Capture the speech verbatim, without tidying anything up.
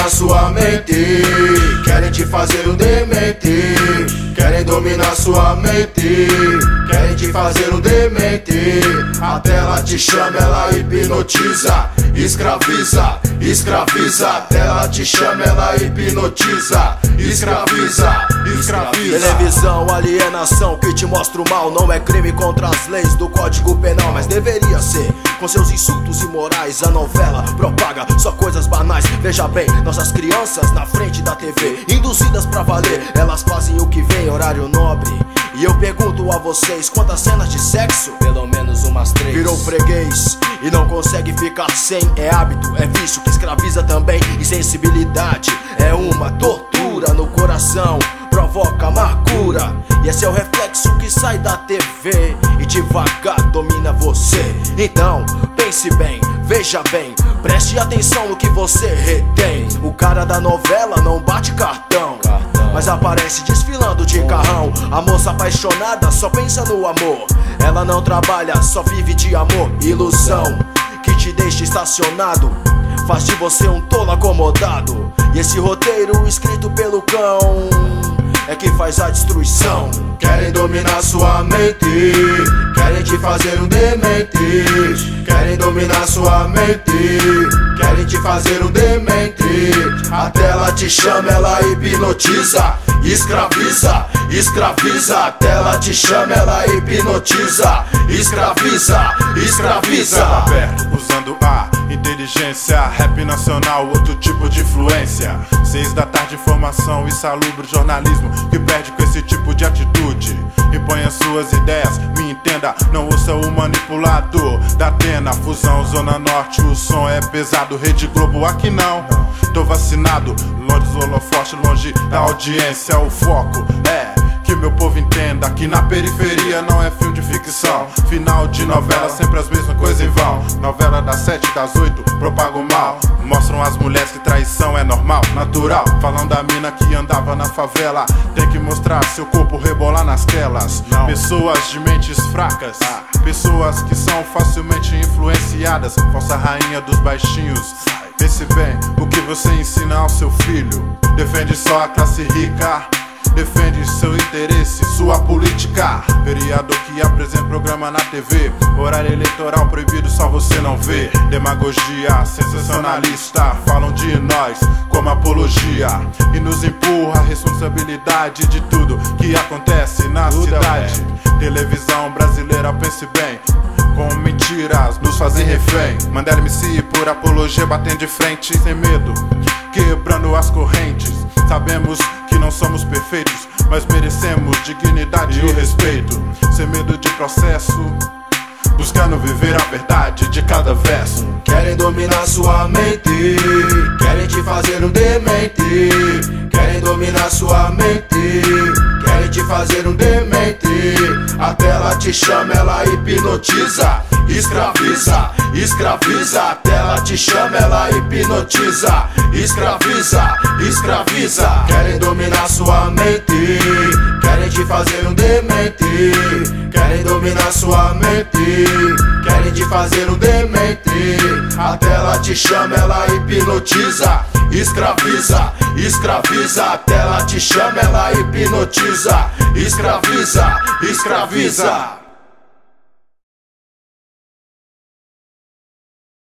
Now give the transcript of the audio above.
dominar sua mente, querem te fazer um demente. Querem dominar sua mente, querem te fazer um demente. A tela te chama, ela hipnotiza, escraviza, escraviza. A tela te chama, ela hipnotiza, escraviza, escraviza. Televisão, alienação que te mostra o mal. Não é crime contra as leis do Código Penal, mas deveria ser. Com seus insultos imorais, a novela propaga só coisas banais. Veja bem, nossas crianças na frente da T V, induzidas pra valer, elas fazem o que vem, horário nobre. E eu pergunto a vocês, quantas cenas de sexo? Pelo menos umas três. Virou freguês e não consegue ficar sem. É hábito, é vício que escraviza também. Insensibilidade é uma tortura no coração, provoca amargura. E esse é o reflexo que sai da T V e devagar domina você. Então, pense bem, veja bem, preste atenção no que você retém. O cara da novela não bate cartão, mas aparece desfilando de carrão. A moça apaixonada só pensa no amor. Ela não trabalha, só vive de amor. Ilusão que te deixa estacionado, faz de você um tolo acomodado. E esse roteiro escrito pelo cão é que faz a destruição. Querem dominar sua mente, querem te fazer um demente. Querem dominar sua mente, querem te fazer um demente. A tela te chama, ela hipnotiza, escraviza, escraviza. A tela te chama, ela hipnotiza, escraviza, escraviza. Aberto, usando a inteligência, rap nacional, outro tipo de influência. Seis da tarde, informação, insalubre jornalismo que perde com esse tipo de atitude. Impõe as suas ideias, me entenda, não ouça o manipulador da Atena. Fusão, Zona Norte, o som é pesado. Rede Globo, aqui não, tô vacinado. Longe dos holofotes, longe da audiência. O foco é que meu povo entenda que na periferia não é filme de ficção. Final de novela, sempre as mesmas coisas em vão. Novela das sete, das oito, propaga o mal. Mostram as mulheres que traição é normal, natural. Falam da mina que andava na favela, tem que mostrar seu corpo rebolar nas telas. Não. Pessoas de mentes fracas, ah. Pessoas que são facilmente influenciadas. Falsa rainha dos baixinhos. Pense bem o que você ensina ao seu filho. Defende só a classe rica, defende seu interesse, sua política. Vereador que apresenta programa na T V, horário eleitoral proibido, só você não vê. Demagogia sensacionalista, falam de nós como apologia e nos empurra a responsabilidade de tudo que acontece na cidade. Televisão brasileira, pense bem, com mentiras nos fazem refém. Mandela M C por apologia, batendo de frente sem medo, quebrando as correntes. Sabemos que não somos perfeitos, mas merecemos dignidade e o respeito. Sem medo de processo, buscando viver a verdade de cada verso. Querem dominar sua mente, querem te fazer um demente. Querem dominar sua mente, querem te fazer um demente. A tela te chama, ela hipnotiza, escraviza, escraviza. A tela te chama, ela hipnotiza, escraviza, escraviza. Querem dominar sua mente, querem te fazer um demente. Querem dominar sua mente, querem te fazer um demente. A tela te chama, ela hipnotiza, escraviza, escraviza. A tela te chama, ela hipnotiza, escraviza, escraviza.